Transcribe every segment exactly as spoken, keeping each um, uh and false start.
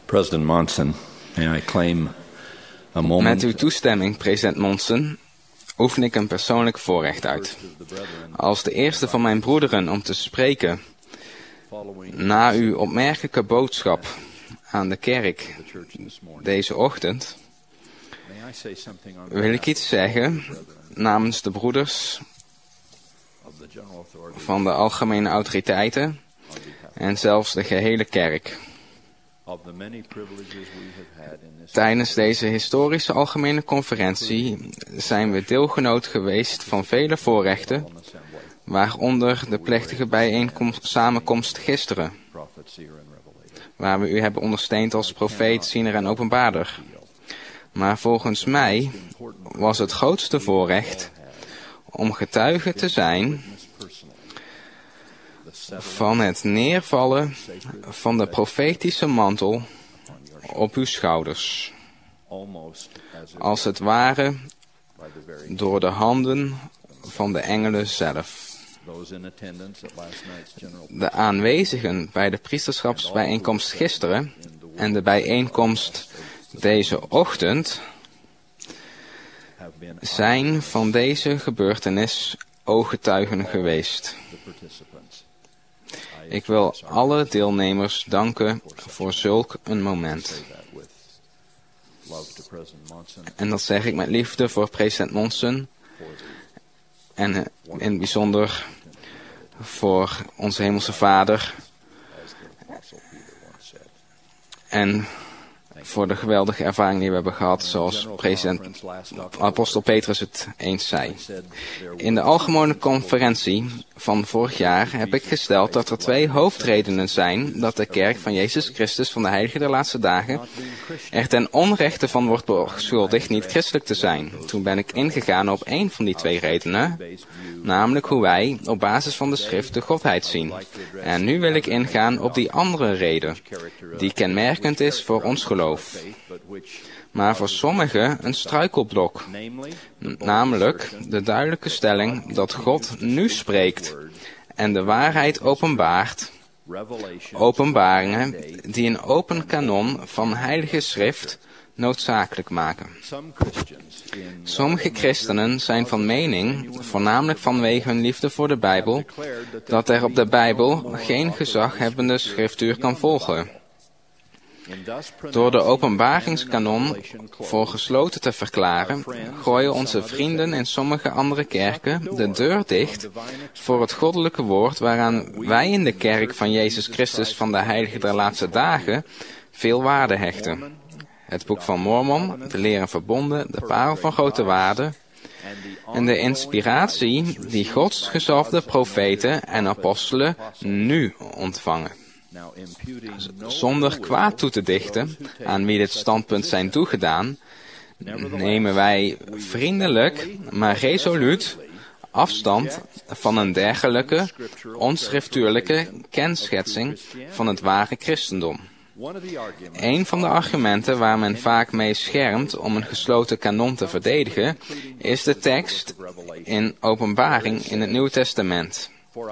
President Monson, may I claim a moment. Met uw toestemming, president Monson, oefen ik een persoonlijk voorrecht uit. Als de eerste van mijn broederen om te spreken na uw opmerkelijke boodschap aan de kerk deze ochtend, wil ik iets zeggen namens de broeders van de algemene autoriteiten en zelfs de gehele kerk. Tijdens deze historische algemene conferentie zijn we deelgenoot geweest van vele voorrechten, waaronder de plechtige bijeenkomst, samenkomst gisteren, waar we u hebben ondersteund als profeet, ziener en openbaarder. Maar volgens mij was het grootste voorrecht om getuige te zijn van het neervallen van de profetische mantel op uw schouders, als het ware door de handen van de engelen zelf. De aanwezigen bij de priesterschapsbijeenkomst gisteren en de bijeenkomst deze ochtend zijn van deze gebeurtenis ooggetuigen geweest. Ik wil alle deelnemers danken voor zulk een moment. En dat zeg ik met liefde voor president Monson en in het bijzonder voor onze hemelse Vader en voor de geweldige ervaring die we hebben gehad, zoals president apostel Petrus het eens zei. In de algemene conferentie van vorig jaar heb ik gesteld dat er twee hoofdredenen zijn dat de kerk van Jezus Christus van de Heilige der Laatste Dagen er ten onrechte van wordt beschuldigd niet christelijk te zijn. Toen ben ik ingegaan op één van die twee redenen, namelijk hoe wij op basis van de schrift de Godheid zien. En nu wil ik ingaan op die andere reden, die kenmerkend is voor ons geloof. Maar voor sommigen een struikelblok, namelijk de duidelijke stelling dat God nu spreekt en de waarheid openbaart, openbaringen die een open kanon van heilige schrift noodzakelijk maken. Sommige christenen zijn van mening, voornamelijk vanwege hun liefde voor de Bijbel, dat er op de Bijbel geen gezaghebbende schriftuur kan volgen. Door de openbaringskanon voor gesloten te verklaren, gooien onze vrienden in sommige andere kerken de deur dicht voor het goddelijke woord waaraan wij in de kerk van Jezus Christus van de Heilige der Laatste Dagen veel waarde hechten. Het boek van Mormon, de leer en verbonden, de parel van grote waarde en de inspiratie die Gods gezalfde profeten en apostelen nu ontvangen. Zonder kwaad toe te dichten aan wie dit standpunt zijn toegedaan, nemen wij vriendelijk, maar resoluut afstand van een dergelijke onschriftuurlijke kenschetsing van het ware christendom. Een van de argumenten waar men vaak mee schermt om een gesloten kanon te verdedigen, is de tekst in Openbaring in het Nieuwe Testament.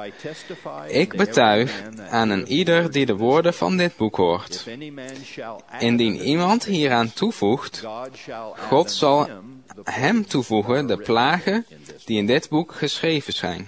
Ik betuig aan een ieder die de woorden van dit boek hoort. Indien iemand hieraan toevoegt, God zal hem toevoegen de plagen die in dit boek geschreven zijn.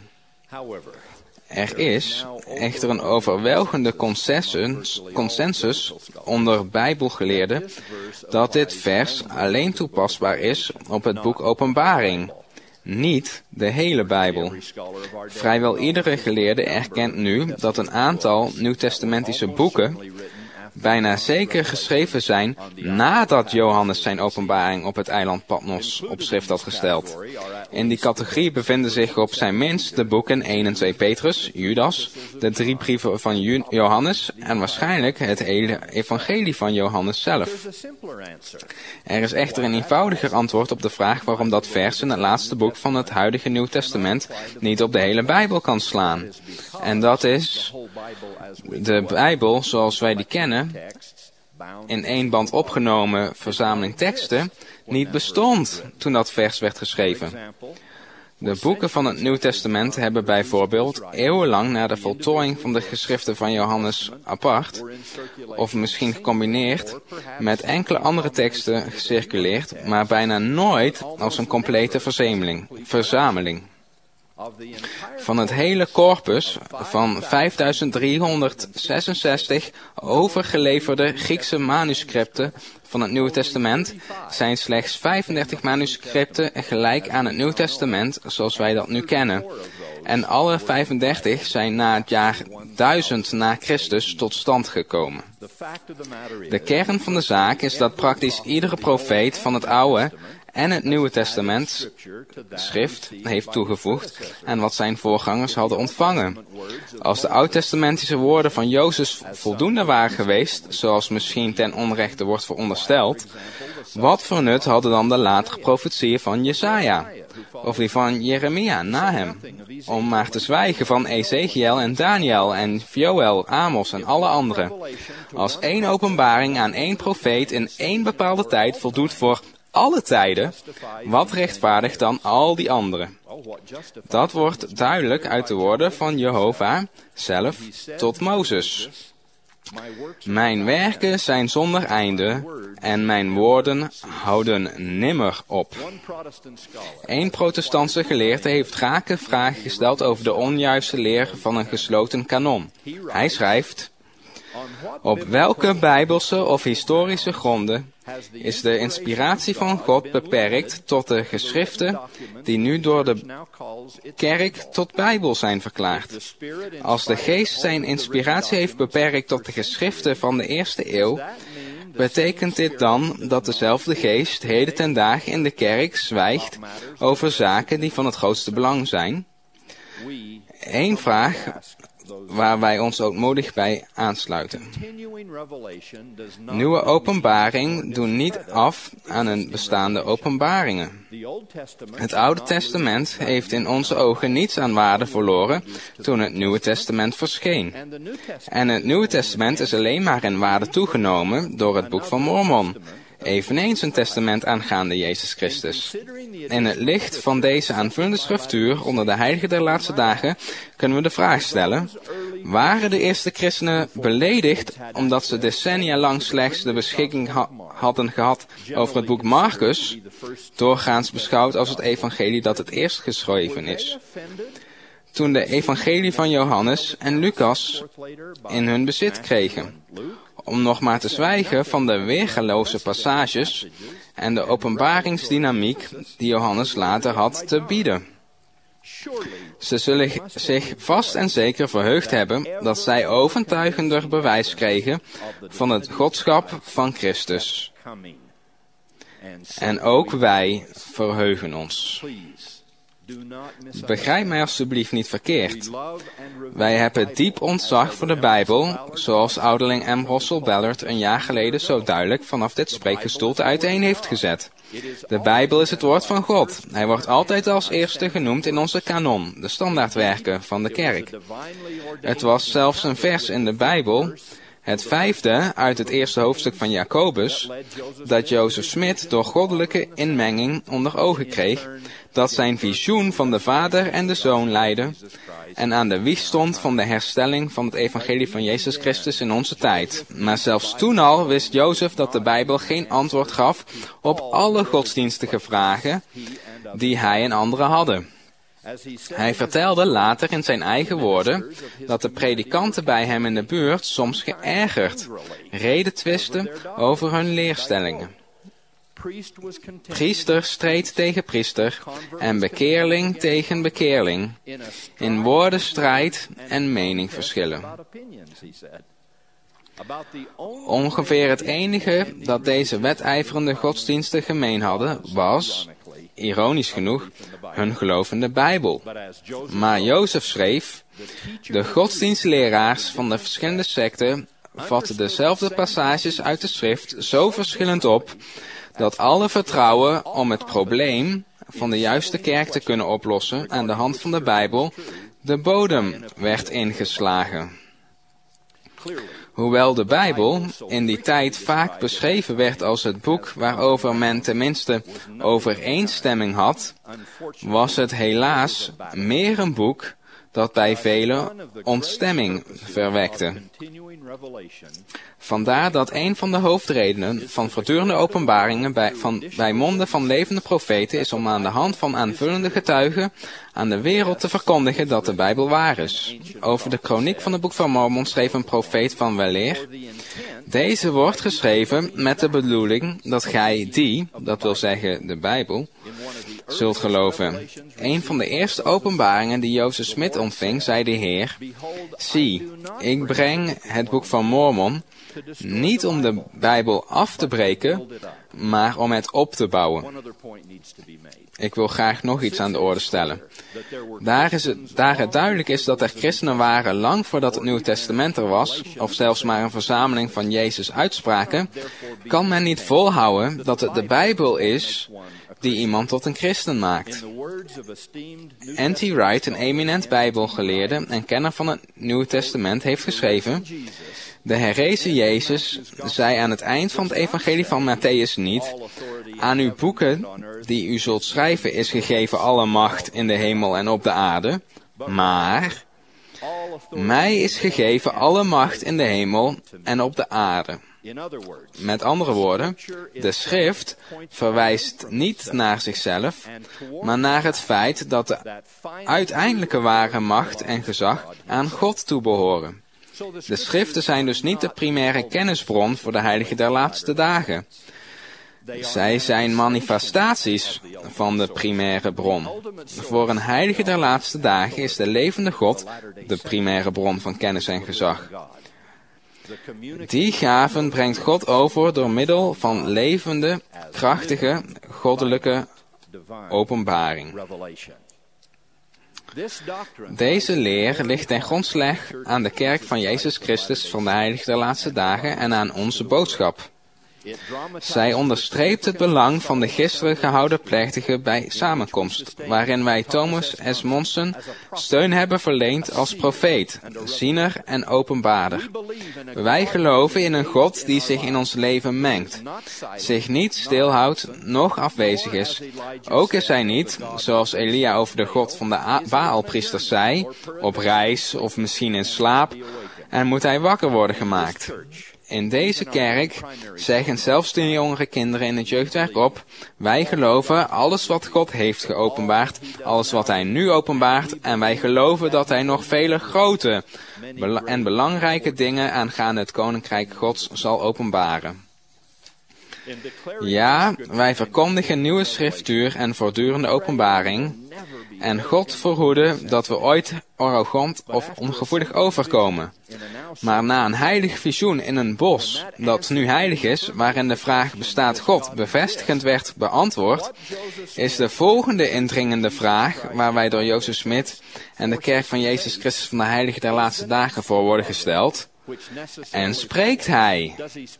Er is echter een overweldigende consensus, consensus onder Bijbelgeleerden dat dit vers alleen toepasbaar is op het boek Openbaring, niet de hele Bijbel. Vrijwel iedere geleerde erkent nu dat een aantal nieuwtestamentische boeken bijna zeker geschreven zijn nadat Johannes zijn openbaring op het eiland Patmos op schrift had gesteld. In die categorie bevinden zich op zijn minst de boeken één en twee Petrus, Judas, de drie brieven van Johannes en waarschijnlijk het hele evangelie van Johannes zelf. Er is echter een eenvoudiger antwoord op de vraag waarom dat vers in het laatste boek van het huidige Nieuw Testament niet op de hele Bijbel kan slaan. En dat is de Bijbel zoals wij die kennen, in één band opgenomen verzameling teksten, niet bestond toen dat vers werd geschreven. De boeken van het Nieuw Testament hebben bijvoorbeeld eeuwenlang na de voltooiing van de geschriften van Johannes apart, of misschien gecombineerd, met enkele andere teksten gecirculeerd, maar bijna nooit als een complete verzameling. verzameling. Van het hele corpus van vijfduizend driehonderdzesenzestig overgeleverde Griekse manuscripten van het Nieuwe Testament zijn slechts vijfendertig manuscripten gelijk aan het Nieuw Testament zoals wij dat nu kennen. En alle vijfendertig zijn na het jaar duizend na Christus tot stand gekomen. De kern van de zaak is dat praktisch iedere profeet van het Oude en het Nieuwe Testament schrift heeft toegevoegd aan wat zijn voorgangers hadden ontvangen. Als de oud-testamentische woorden van Jozef voldoende waren geweest, zoals misschien ten onrechte wordt verondersteld, wat voor nut hadden dan de latere profetieën van Jesaja, of die van Jeremia na hem, om maar te zwijgen van Ezekiel en Daniel en Joël, Amos en alle anderen. Als één openbaring aan één profeet in één bepaalde tijd voldoet voor alle tijden, wat rechtvaardigt dan al die anderen? Dat wordt duidelijk uit de woorden van Jehovah zelf tot Mozes. Mijn werken zijn zonder einde en mijn woorden houden nimmer op. Een protestantse geleerde heeft graag een vraag gesteld over de onjuiste leer van een gesloten kanon. Hij schrijft: op welke bijbelse of historische gronden is de inspiratie van God beperkt tot de geschriften die nu door de kerk tot Bijbel zijn verklaard? Als de geest zijn inspiratie heeft beperkt tot de geschriften van de eerste eeuw, betekent dit dan dat dezelfde geest heden ten dagen in de kerk zwijgt over zaken die van het grootste belang zijn? Eén vraag waar wij ons ootmoedig bij aansluiten. Nieuwe openbaring doen niet af aan een bestaande openbaringen. Het Oude Testament heeft in onze ogen niets aan waarde verloren toen het Nieuwe Testament verscheen. En het Nieuwe Testament is alleen maar in waarde toegenomen door het Boek van Mormon, eveneens een testament aangaande Jezus Christus. In het licht van deze aanvullende schriftuur onder de heiligen der laatste dagen kunnen we de vraag stellen: waren de eerste christenen beledigd omdat ze decennia lang slechts de beschikking ha- hadden gehad over het boek Marcus, doorgaans beschouwd als het evangelie dat het eerst geschreven is? Toen de evangelie van Johannes en Lucas in hun bezit kregen, om nog maar te zwijgen van de weergaloze passages en de openbaringsdynamiek die Johannes later had te bieden. Ze zullen zich vast en zeker verheugd hebben dat zij overtuigender bewijs kregen van het godschap van Christus. En ook wij verheugen ons. Begrijp mij alstublieft niet verkeerd. Wij hebben diep ontzag voor de Bijbel, zoals ouderling M. Russell Ballard een jaar geleden zo duidelijk vanaf dit spreekgestoelte uiteen heeft gezet. De Bijbel is het woord van God. Hij wordt altijd als eerste genoemd in onze kanon, de standaardwerken van de kerk. Het was zelfs een vers in de Bijbel, het vijfde uit het eerste hoofdstuk van Jacobus, dat Joseph Smith door goddelijke inmenging onder ogen kreeg, dat zijn visioen van de Vader en de Zoon leidde en aan de wieg stond van de herstelling van het evangelie van Jezus Christus in onze tijd. Maar zelfs toen al wist Jozef dat de Bijbel geen antwoord gaf op alle godsdienstige vragen die hij en anderen hadden. Hij vertelde later in zijn eigen woorden dat de predikanten bij hem in de buurt soms geërgerd redetwisten over hun leerstellingen. Priester streed tegen priester en bekeerling tegen bekeerling, in woordenstrijd en meningverschillen. Ongeveer het enige dat deze wedijverende godsdiensten gemeen hadden was, ironisch genoeg, hun gelovende Bijbel. Maar Jozef schreef: de godsdienstleraars van de verschillende secten vatten dezelfde passages uit de schrift zo verschillend op, dat alle vertrouwen om het probleem van de juiste kerk te kunnen oplossen aan de hand van de Bijbel de bodem werd ingeslagen. Hoewel de Bijbel in die tijd vaak beschreven werd als het boek waarover men tenminste overeenstemming had, was het helaas meer een boek dat bij velen ontstemming verwekte. Vandaar dat een van de hoofdredenen van voortdurende openbaringen bij, van, bij monden van levende profeten is om aan de hand van aanvullende getuigen aan de wereld te verkondigen dat de Bijbel waar is. Over de kroniek van het boek van Mormon schreef een profeet van weleer: deze wordt geschreven met de bedoeling dat gij die, dat wil zeggen de Bijbel, zult geloven. Een van de eerste openbaringen die Joseph Smith ontving, zei de Heer: zie, ik breng het boek van Mormon niet om de Bijbel af te breken, maar om het op te bouwen. Ik wil graag nog iets aan de orde stellen. Daar, is het, daar het duidelijk is dat er christenen waren lang voordat het Nieuwe Testament er was, of zelfs maar een verzameling van Jezus uitspraken, kan men niet volhouden dat het de Bijbel is die iemand tot een christen maakt. N T Wright, een eminent bijbelgeleerde en kenner van het Nieuwe Testament, heeft geschreven: de herrezen Jezus zei aan het eind van het evangelie van Matthäus niet: aan uw boeken die u zult schrijven is gegeven alle macht in de hemel en op de aarde, maar mij is gegeven alle macht in de hemel en op de aarde. Met andere woorden, de schrift verwijst niet naar zichzelf, maar naar het feit dat de uiteindelijke ware macht en gezag aan God toebehoren. De schriften zijn dus niet de primaire kennisbron voor de heiligen der laatste dagen. Zij zijn manifestaties van de primaire bron. Voor een heilige der laatste dagen is de levende God de primaire bron van kennis en gezag. Die gaven brengt God over door middel van levende, krachtige, goddelijke openbaring. Deze leer ligt ten grondslag aan de kerk van Jezus Christus van de heilige der laatste dagen en aan onze boodschap. Zij onderstreept het belang van de gisteren gehouden plechtige bij samenkomst, waarin wij Thomas S. Monson steun hebben verleend als profeet, ziener en openbaarder. Wij geloven in een God die zich in ons leven mengt, zich niet stilhoudt, noch afwezig is. Ook is hij niet, zoals Elia over de God van de Baalpriesters zei, op reis of misschien in slaap, en moet hij wakker worden gemaakt. In deze kerk zeggen zelfs de jongere kinderen in het jeugdwerk op: wij geloven alles wat God heeft geopenbaard, alles wat hij nu openbaart, en wij geloven dat hij nog vele grote en belangrijke dingen aangaande het koninkrijk Gods zal openbaren. Ja, wij verkondigen nieuwe schriftuur en voortdurende openbaring, en God verhoede dat we ooit arrogant of ongevoelig overkomen. Maar na een heilig visioen in een bos, dat nu heilig is, waarin de vraag bestaat God bevestigend werd beantwoord, is de volgende indringende vraag, waar wij door Joseph Smith en de kerk van Jezus Christus van de heilige der laatste dagen voor worden gesteld: en spreekt hij?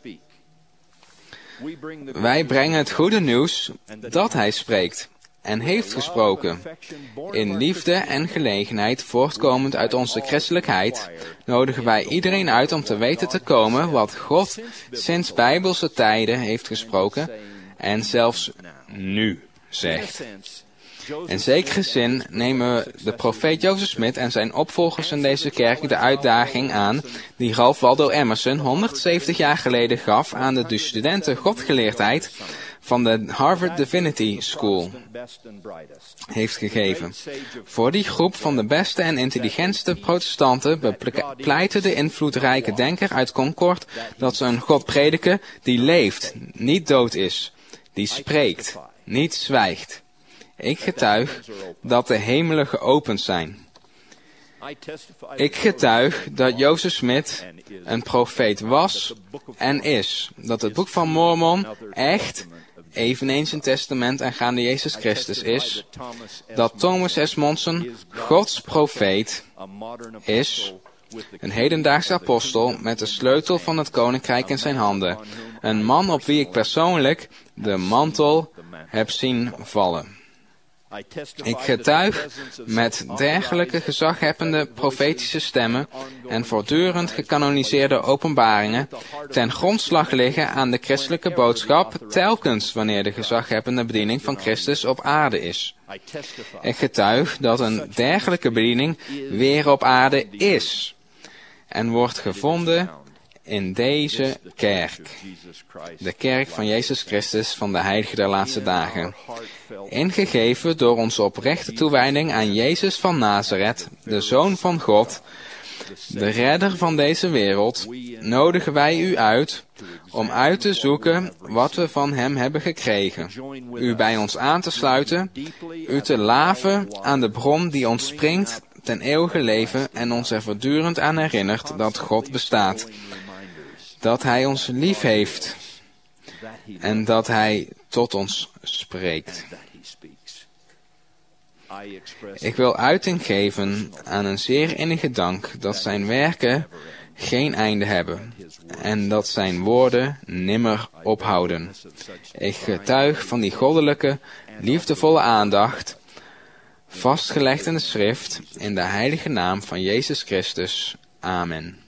Wij brengen het goede nieuws dat hij spreekt en heeft gesproken. In liefde en gelegenheid, voortkomend uit onze christelijkheid, nodigen wij iedereen uit om te weten te komen wat God sinds bijbelse tijden heeft gesproken en zelfs nu zegt. In zekere zin nemen we de profeet Joseph Smith en zijn opvolgers in deze kerk de uitdaging aan die Ralph Waldo Emerson honderdzeventig jaar geleden gaf aan de studenten godgeleerdheid van de Harvard Divinity School heeft gegeven. Voor die groep van de beste en intelligentste protestanten bepleitte de invloedrijke denker uit Concord dat ze een God prediken die leeft, niet dood is, die spreekt, niet zwijgt. Ik getuig dat de hemelen geopend zijn. Ik getuig dat Joseph Smith een profeet was en is. Dat het boek van Mormon echt, eveneens een testament aangaande Jezus Christus is. Dat Thomas S. Monson Gods profeet is. Een hedendaagse apostel met de sleutel van het koninkrijk in zijn handen. Een man op wie ik persoonlijk de mantel heb zien vallen. Ik getuig met dergelijke gezaghebbende profetische stemmen en voortdurend gecanoniseerde openbaringen ten grondslag liggen aan de christelijke boodschap telkens wanneer de gezaghebbende bediening van Christus op aarde is. Ik getuig dat een dergelijke bediening weer op aarde is en wordt gevonden in deze kerk, de kerk van Jezus Christus van de Heilige der Laatste Dagen, ingegeven door onze oprechte toewijding aan Jezus van Nazareth, de Zoon van God, de redder van deze wereld, nodigen wij u uit om uit te zoeken wat we van hem hebben gekregen, u bij ons aan te sluiten, u te laven aan de bron die ons springt ten eeuwige leven en ons er voortdurend aan herinnert dat God bestaat, dat hij ons lief heeft en dat hij tot ons spreekt. Ik wil uiting geven aan een zeer innige dank dat zijn werken geen einde hebben en dat zijn woorden nimmer ophouden. Ik getuig van die goddelijke, liefdevolle aandacht, vastgelegd in de schrift, in de heilige naam van Jezus Christus. Amen.